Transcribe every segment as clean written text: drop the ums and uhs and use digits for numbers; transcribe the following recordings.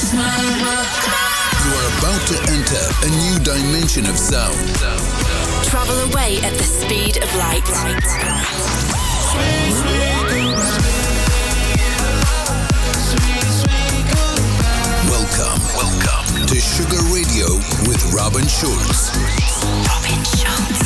You are about to enter a new dimension of sound. Travel away at the speed of light. Welcome to Sugar Radio with Robin Schulz. Robin Schulz.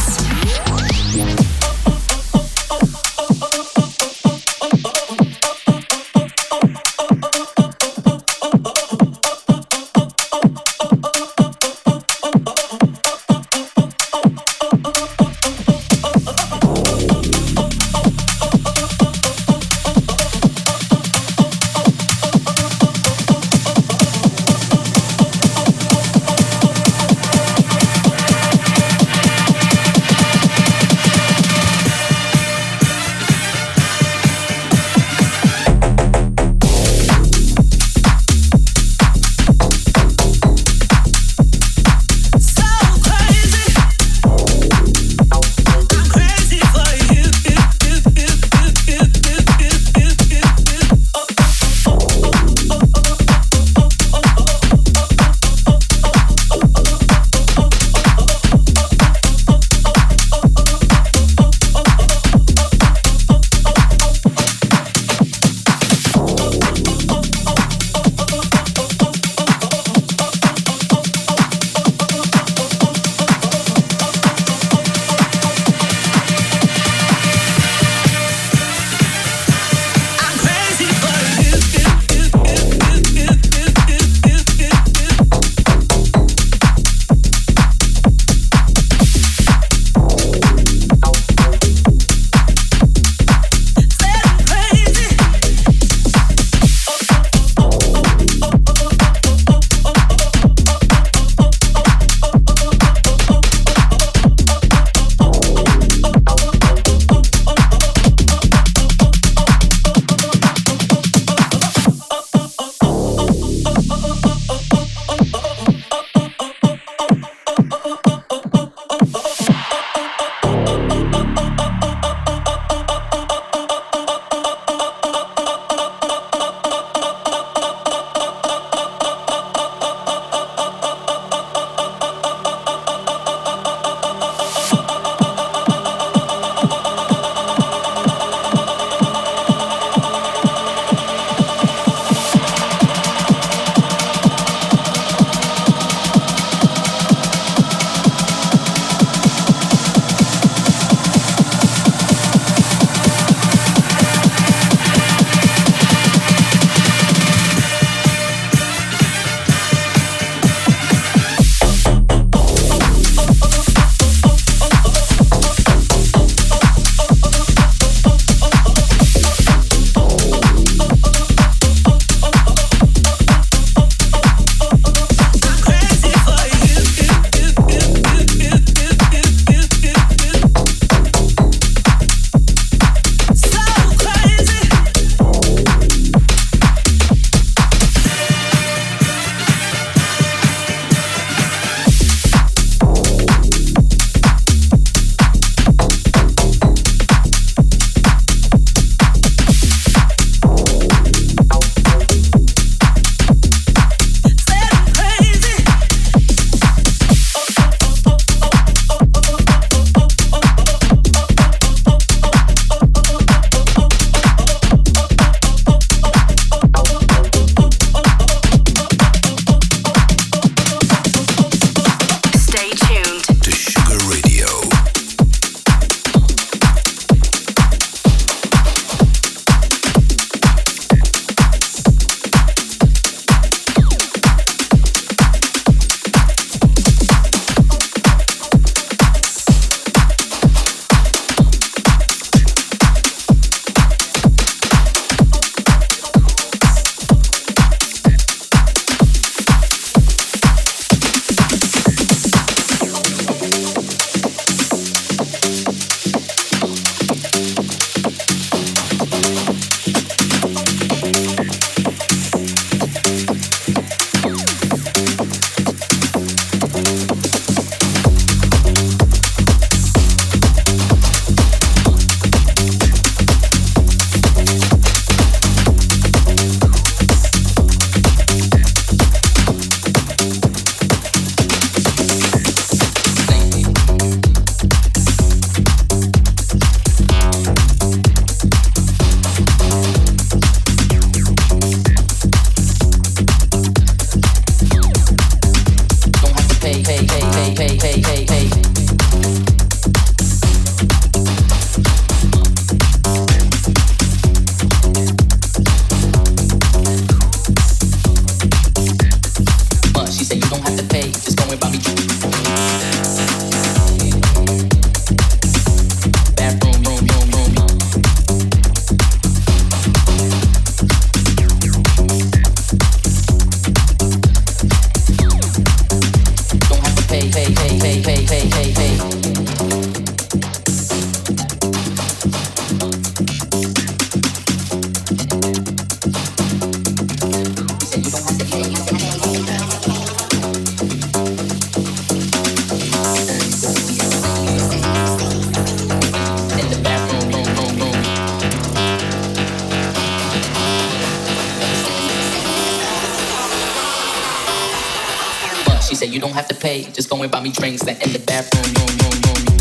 She said you don't have to pay, just go and buy me drinks and in the bathroom, room.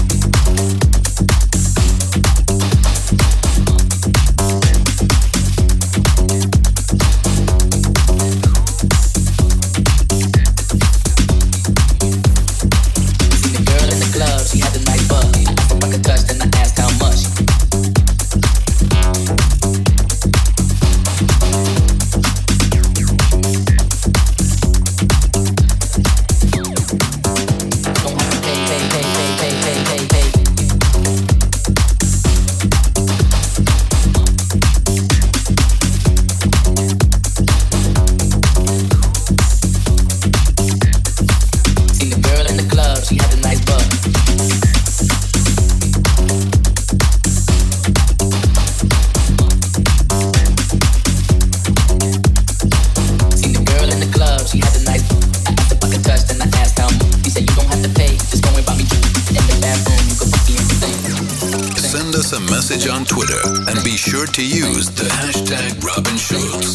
On Twitter and be sure to use the hashtag Robin Schulz.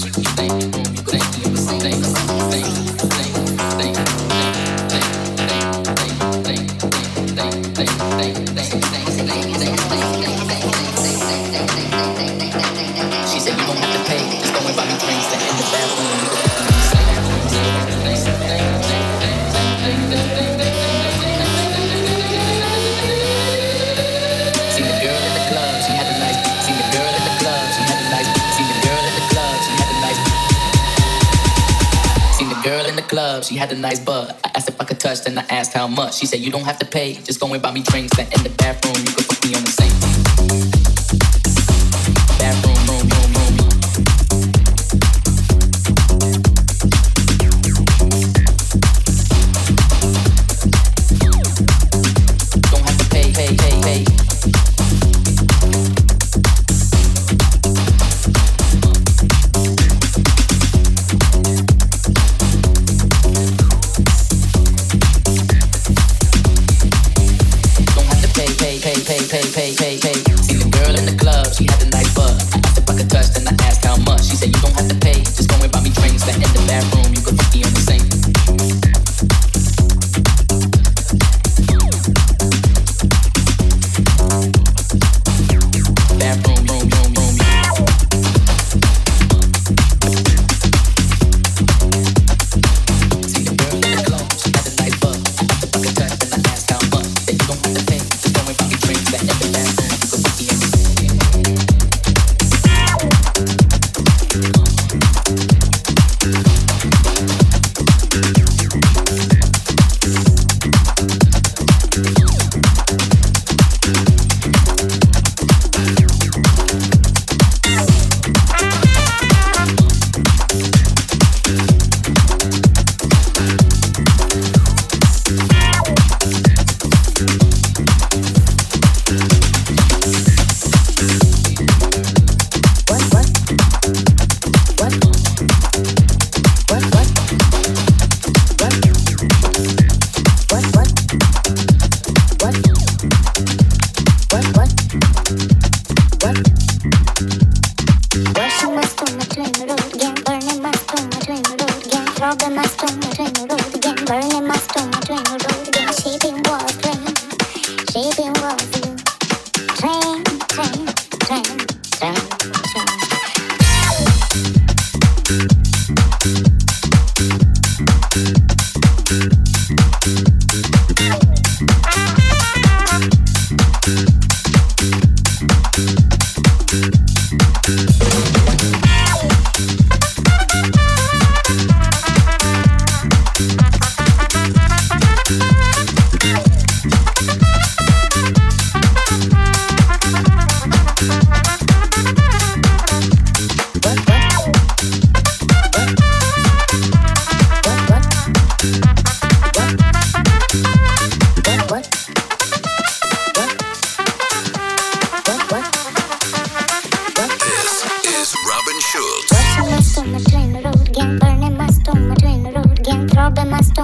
She said you don't have to pay, just go and buy me drinks and in the bathroom. Club, she had a nice butt. I asked if I could touch, then I asked how much. She said you don't have to pay, just go and buy me drinks and in the bathroom you can fuck me on the same bathroom, room. Don't have to pay. See the girl in the club, she had a nice butt. I asked if I could touch, then I asked how much. She said you don't have to pay, just go and buy me drinks and in the bathroom you can fuck me on the same bathroom, room. See the girl in the club, she had a nice butt. I asked if I could touch, then I asked how much. Said you don't have to pay, just go and buy me drinks and in the bathroom you can fuck me on the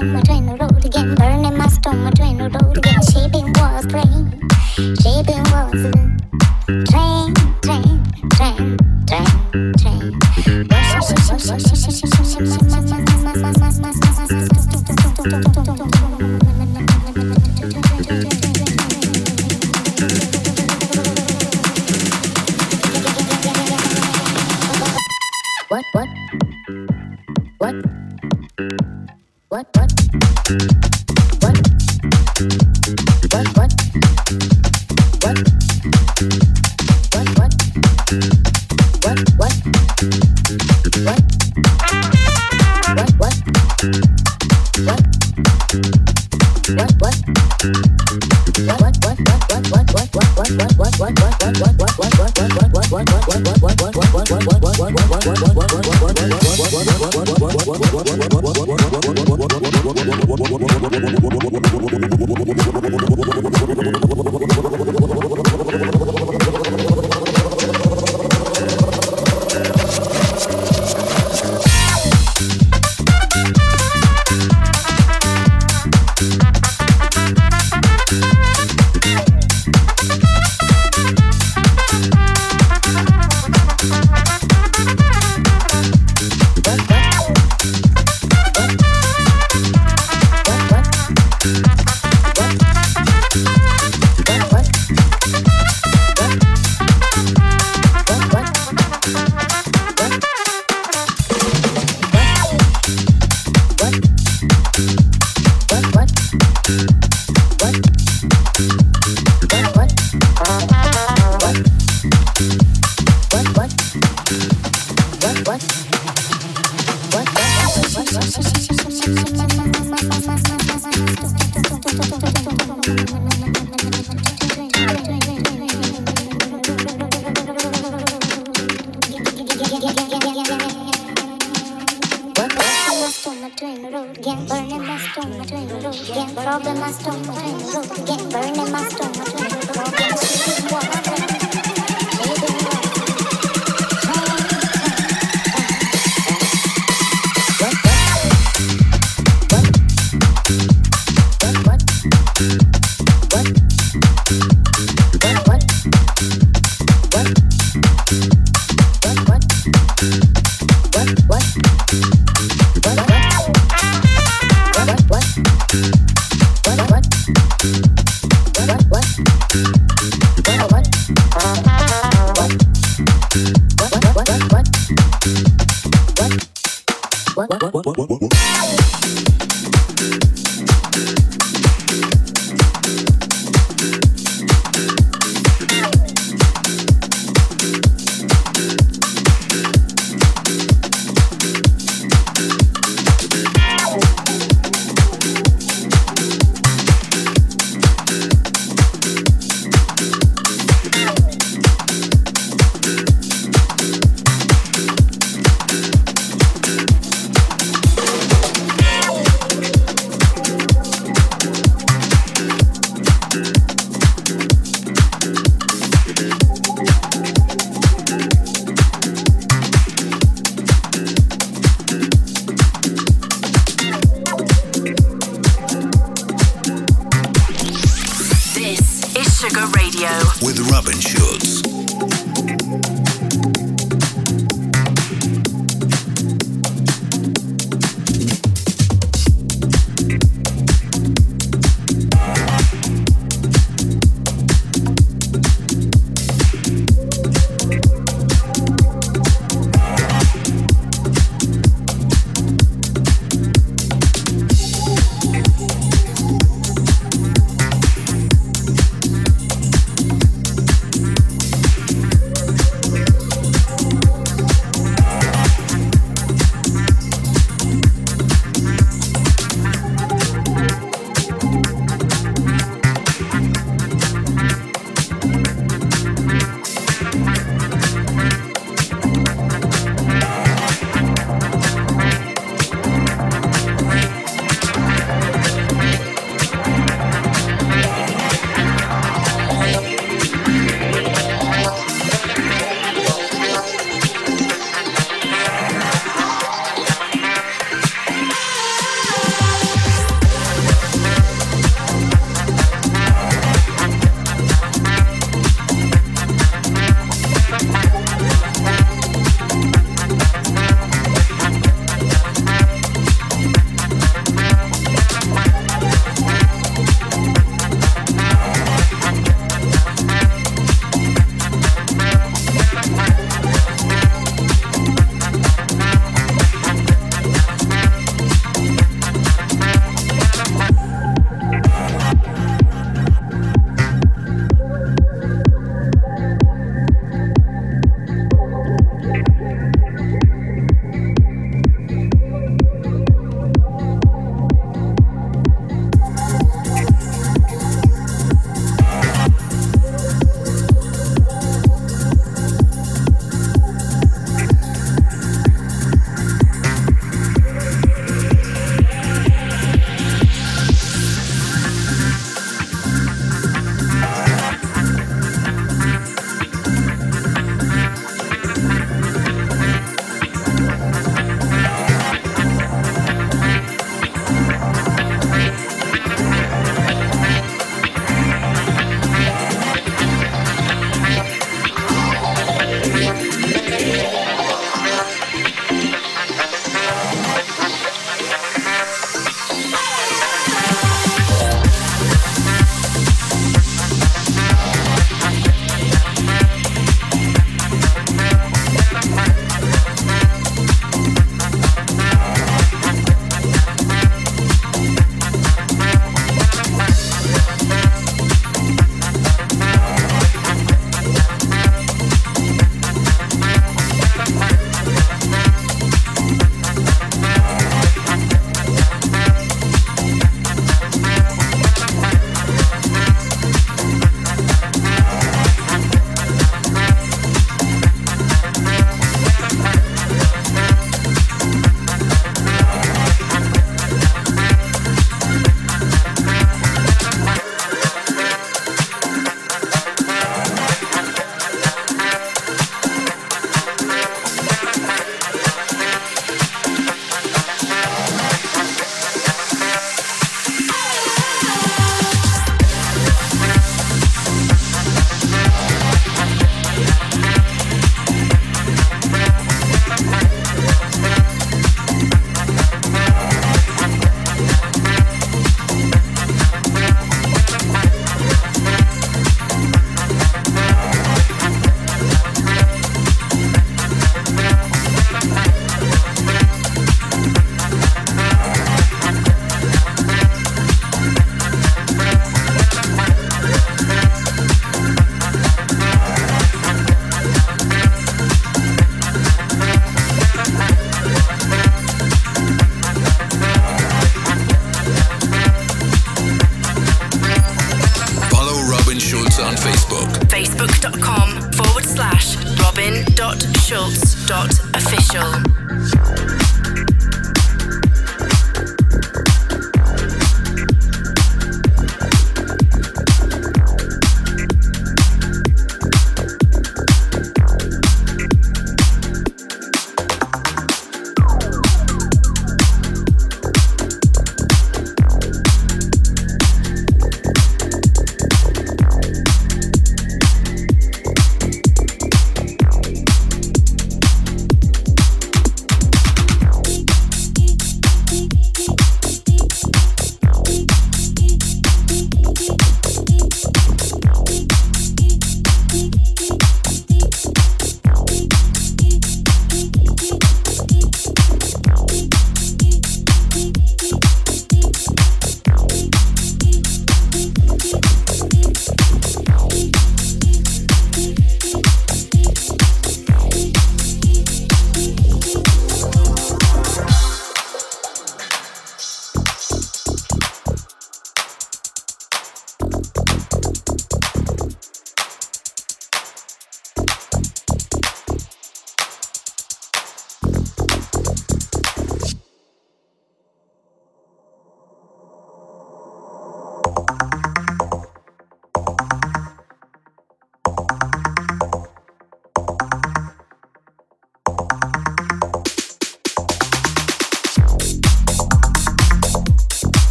stomach, train the road again, burning my stomach, train the road again, shaping was brain, shaping was train, train, train, train, train. What? What? What? What? What? What? What? What? What? What? What? What? What? What?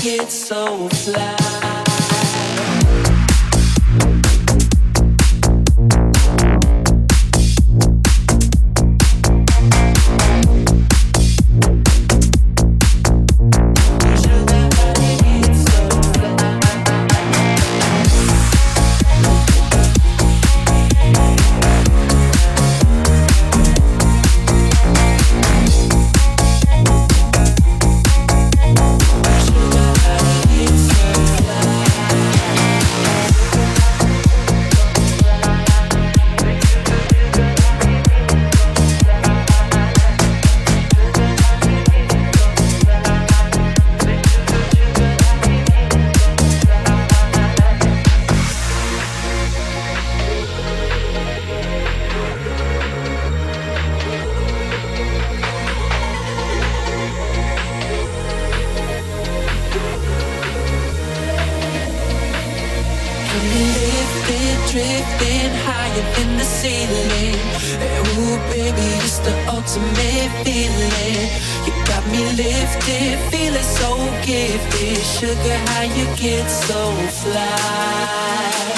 get so fly. Drifting higher than the ceiling. Ooh, baby, it's the ultimate feeling. You got me lifted, feeling so gifted. Sugar, how you get so fly?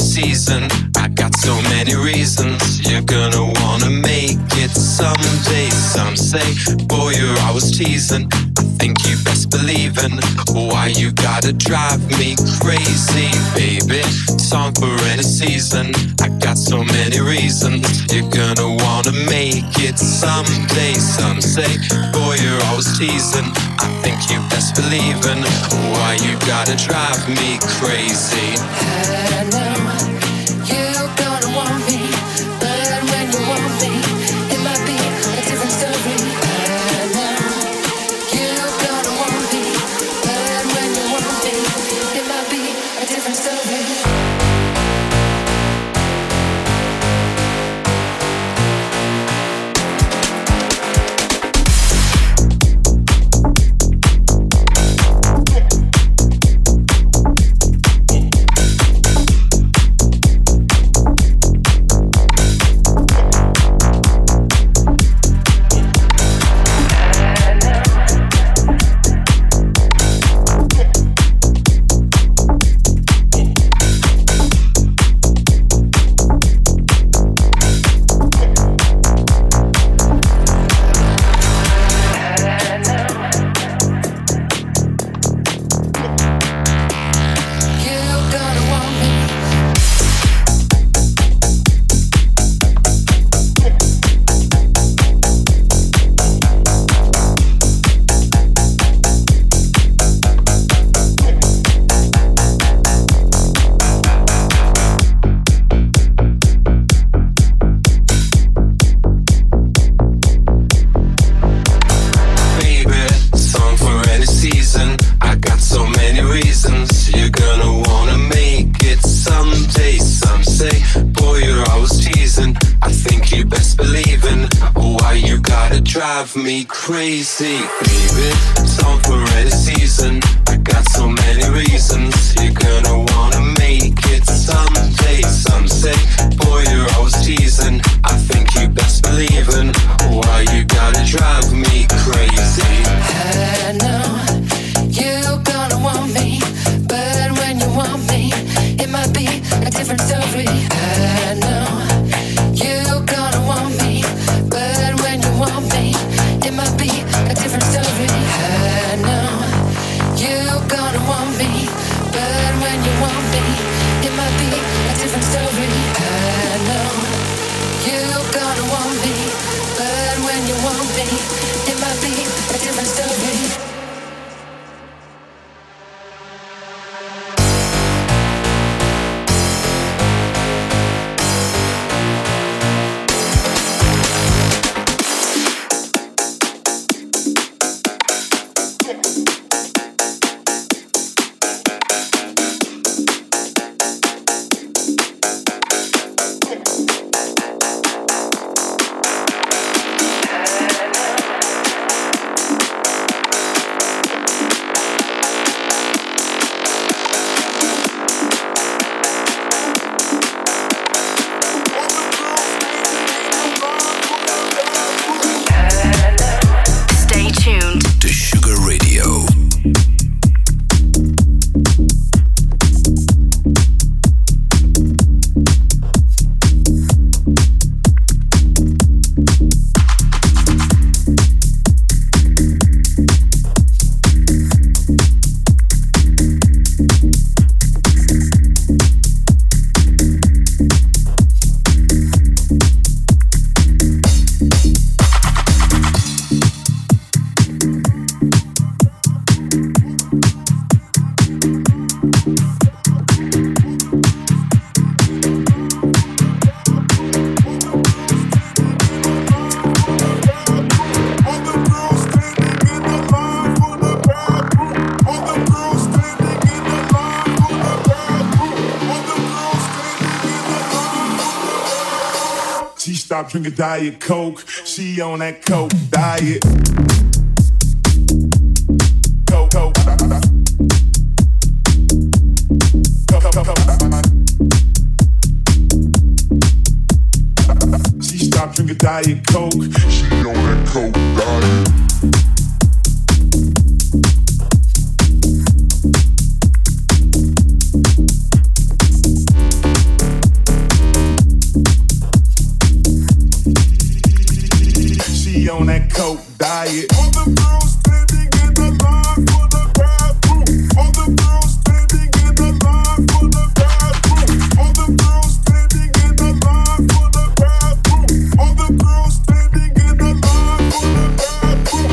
season. I got so many reasons. You're gonna wanna make it someday. Some say, boy, you're always teasing. I think you best believe in. Why you gotta drive me crazy, baby? Song for any season. I got so many reasons. You're gonna wanna make it someday. Some say, boy, you're always teasing. I think you best believe in. Why you gotta drive me crazy? I know you're gonna want me, but when you want me, it might be a different story. I know you're gonna want me, but when you want me, it might be a different story. Drive me crazy, baby. Song for any season. I got so many reasons. You're gonna wanna make it someday. Some say, boy, you're always teasing. I think you best believe in. Why you gotta drive me crazy? I know you're gonna want me, but when you want me, it might be a different story. I know you're gonna want me, but when you want me, it might be a different story. I know you're gonna want me, but when you want me, it might be a different story. I know you're gonna want me, but when you want me, it might be a different story. Stop drinking Diet Coke. She on that Coke diet. Coke, Coke. She stopped drinking Diet Coke. She on that Coke diet. that coke diet. All the girls standing in the line for the bathroom. All the girls standing in the line for the bathroom. All the girls standing in the line for the bathroom. All the girls standing in the line for the bathroom.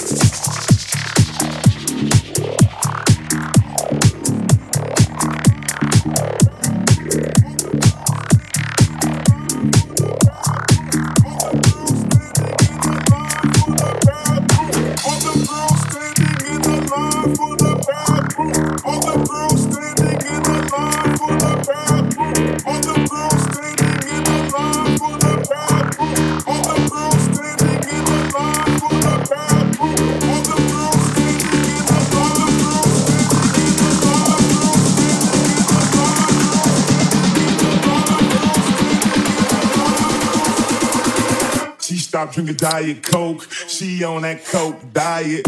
Stop drinking Diet Coke. She on that coke diet.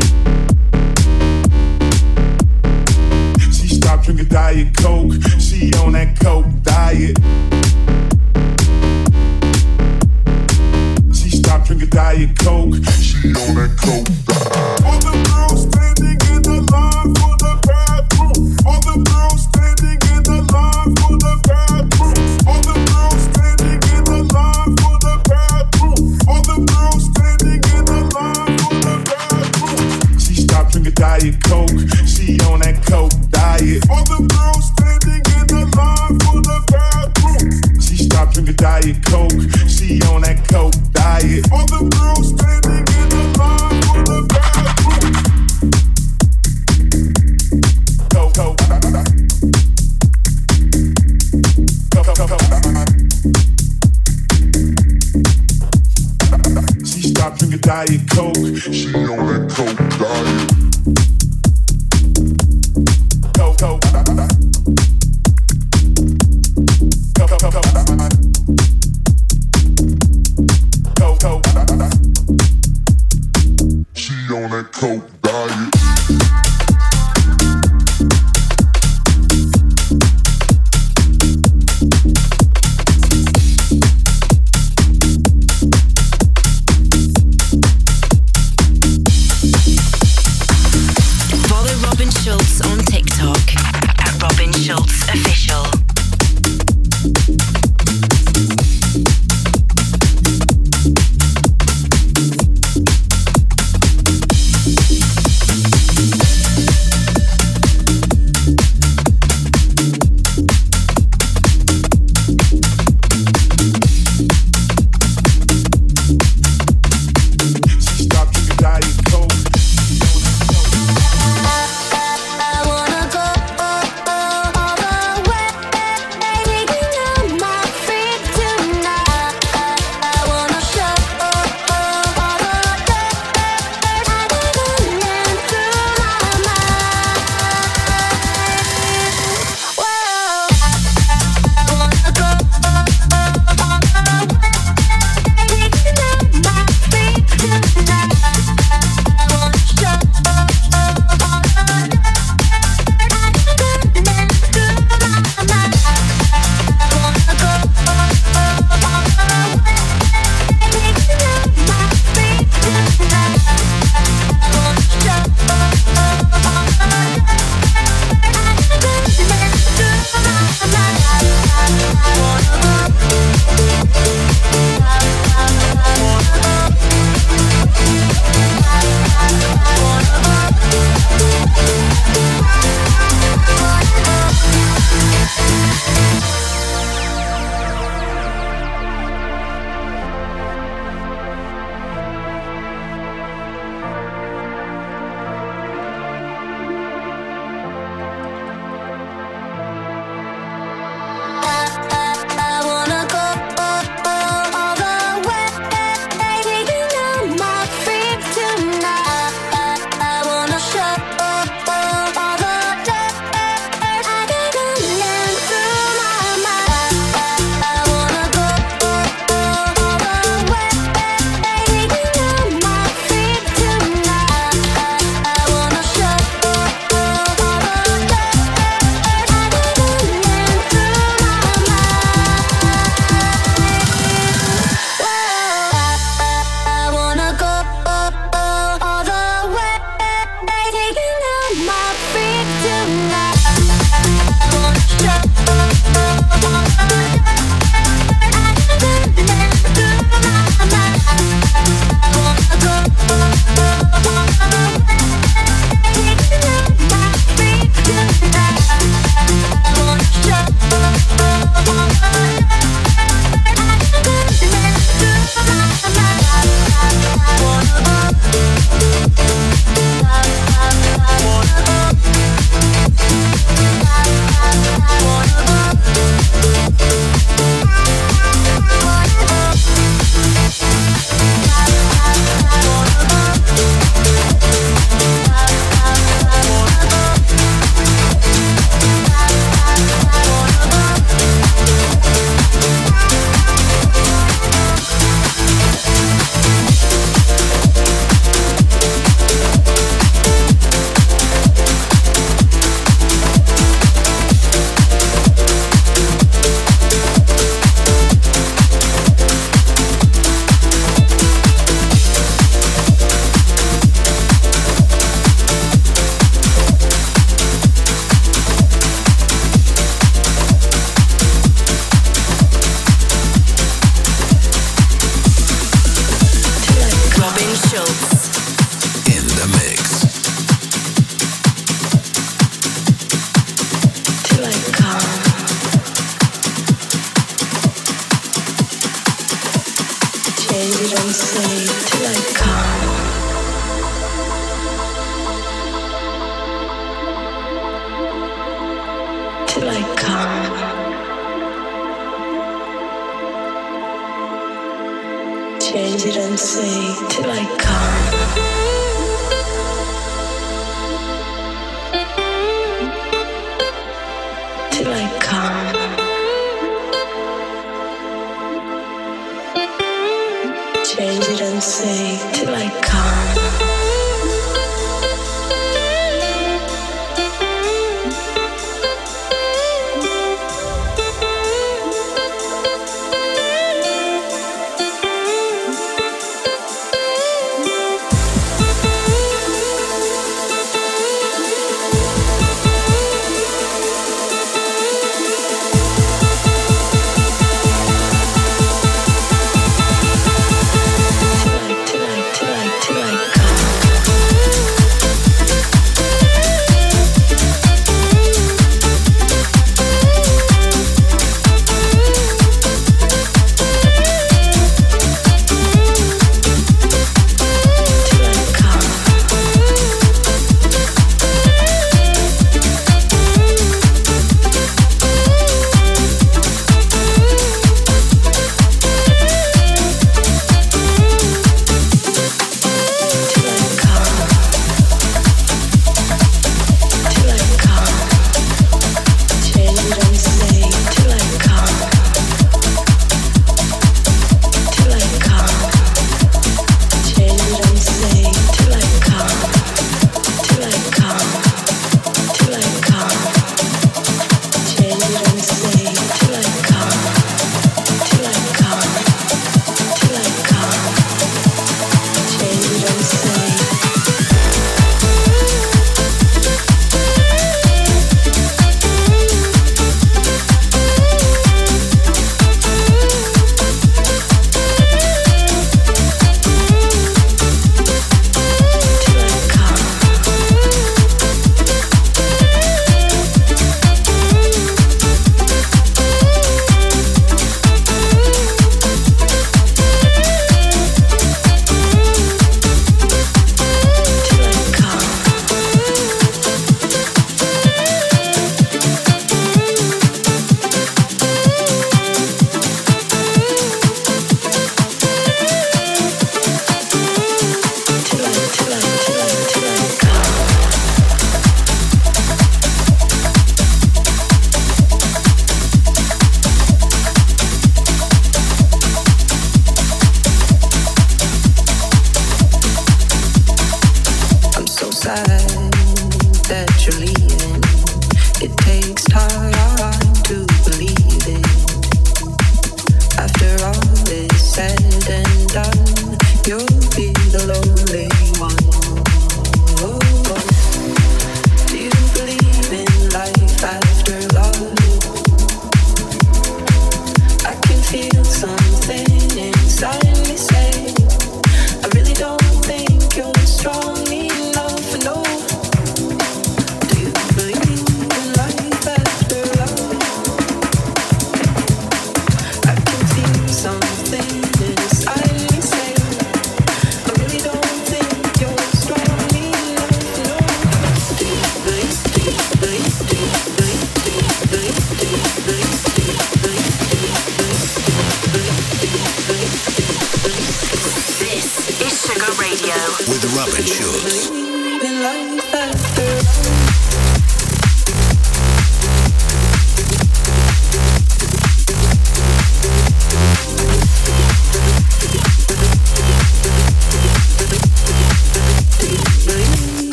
She stopped drinking Diet Coke. She on that coke diet. She stopped drinking Diet Coke. She on that coke diet. All the girls standing in the line for the bathroom. All the girls standing in the line for the bathroom. All the girls standing in the line for the bathroom. All the girls standing in the line for the bathroom. She stopped drinking Diet Coke. She on that coke diet. All the girls standing in the line for the bathroom. She stopped drinking Diet Coke. She on that coke diet. All the girls standing in the line for the bathroom. Go, go, go, go, go, go. She stopped drinking Diet Coke. She on that coke diet. Go, go, go, go, go. Go, go, go, go. Go, go, go, go. She on that coke diet.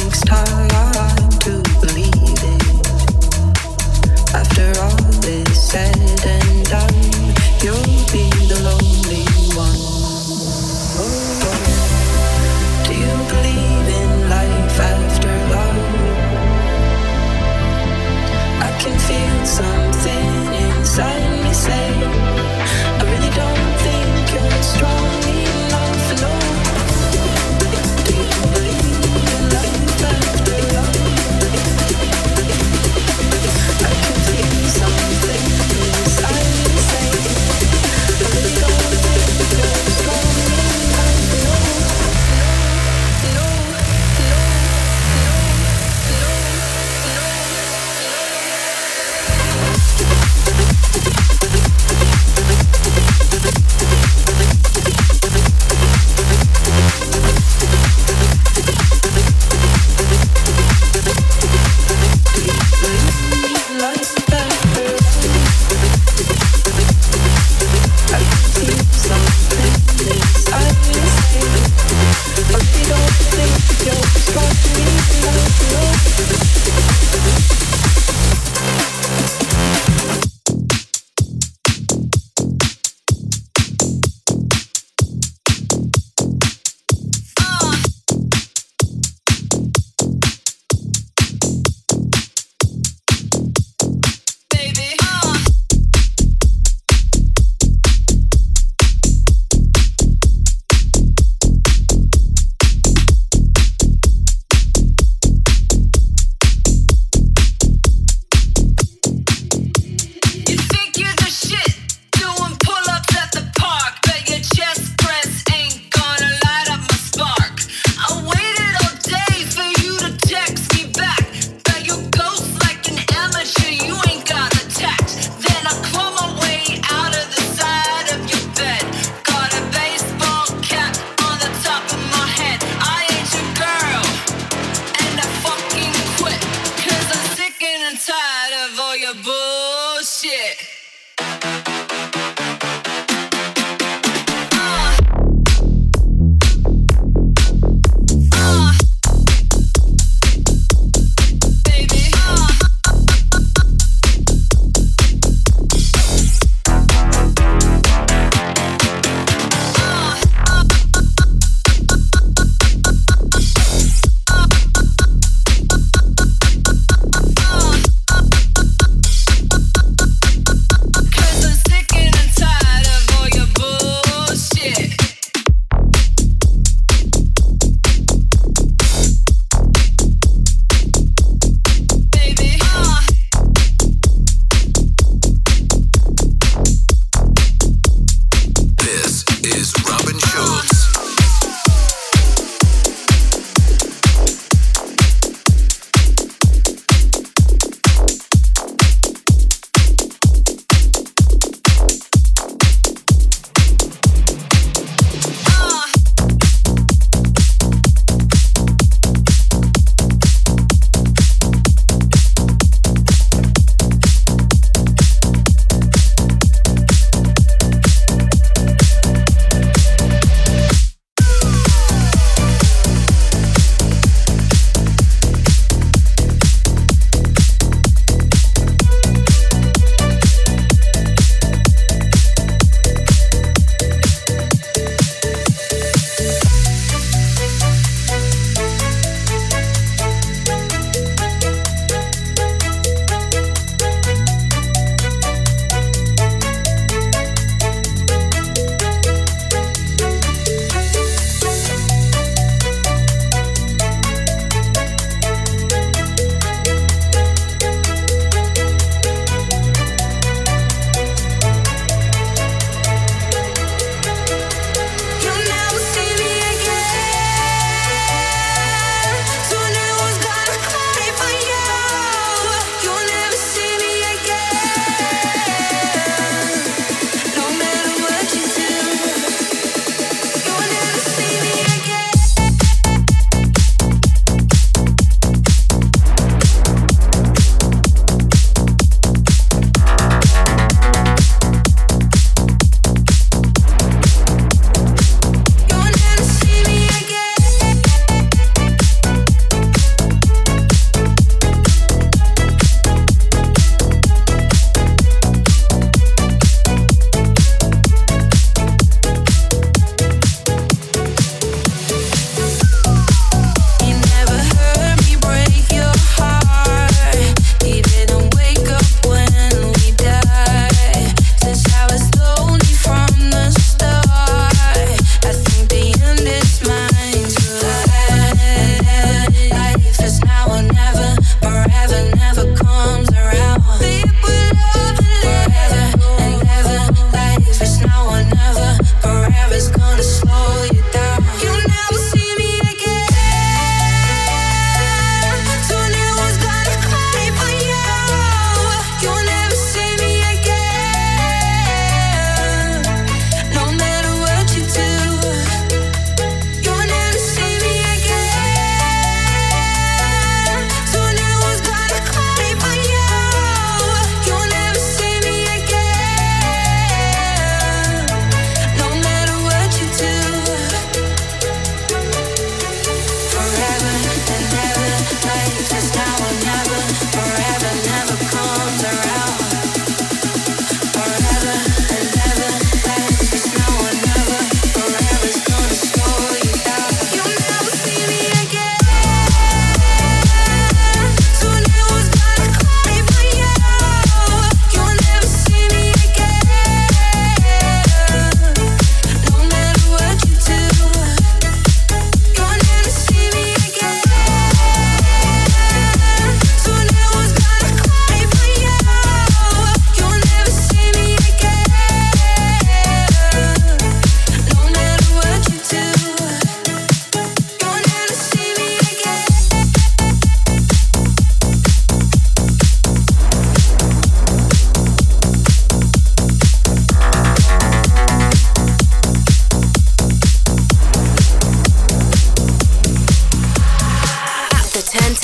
takes time to believe it. After all is said and done, you'll be the lonely one. Do you believe in life after love? I can feel something inside me say, I really don't think you're strong enough. No. Do you believe in life after love?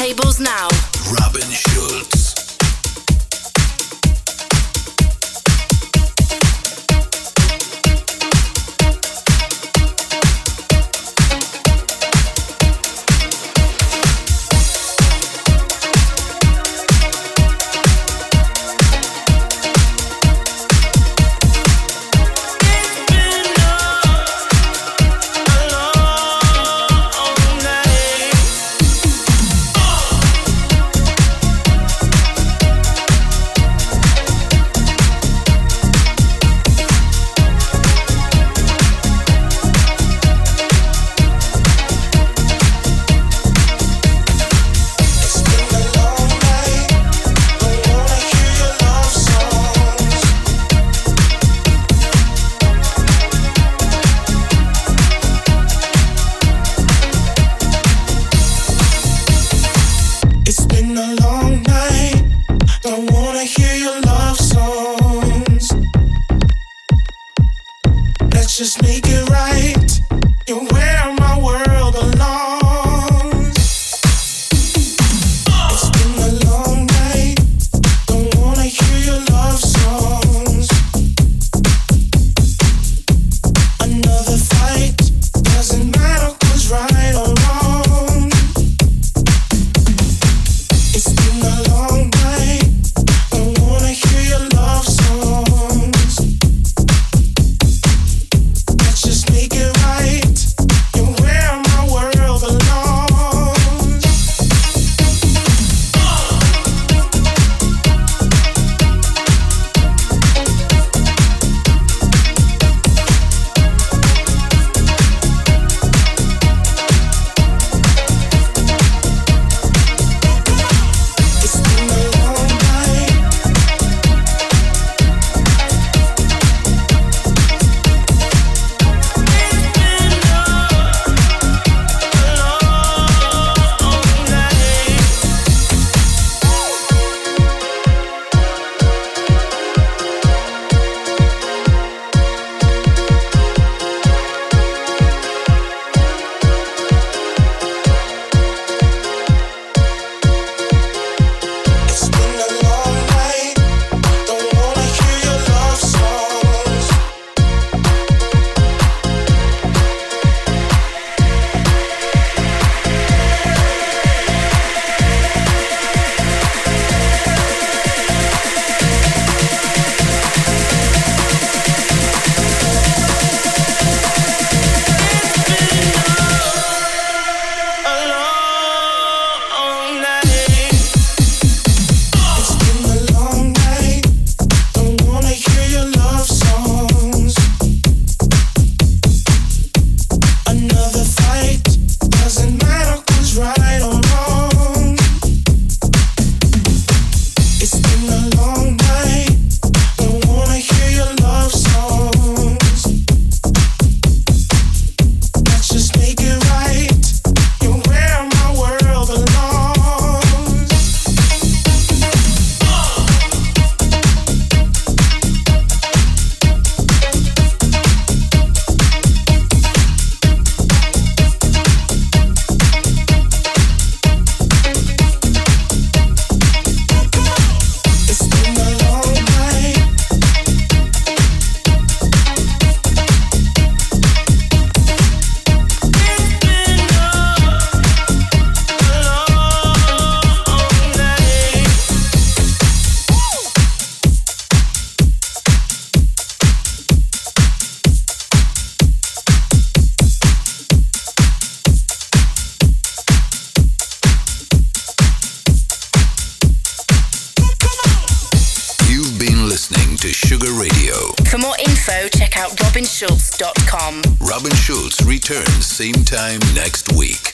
turntables now. Robin Schulz. Just make it right. You're where my world belongs. It's been a long night. Don't wanna hear your love songs. Another fight. Doesn't matter who's right or wrong. It's been a long night. Don't wanna hear your love songs. Just make it right. You're where my world belongs. It's been a long night. It's been a long night. Don't wanna hear your love songs. It's been a long night. Don't wanna hear your love songs. Another fight. Doesn't matter who's right or wrong. It's been a long night. Don't wanna hear your love songs. Let's just make it right. You're where my world belongs. It's been a long night. You've been listening to Sugar Radio. For more info, check out robinschulz.com. Robin Schulz returns same time next week.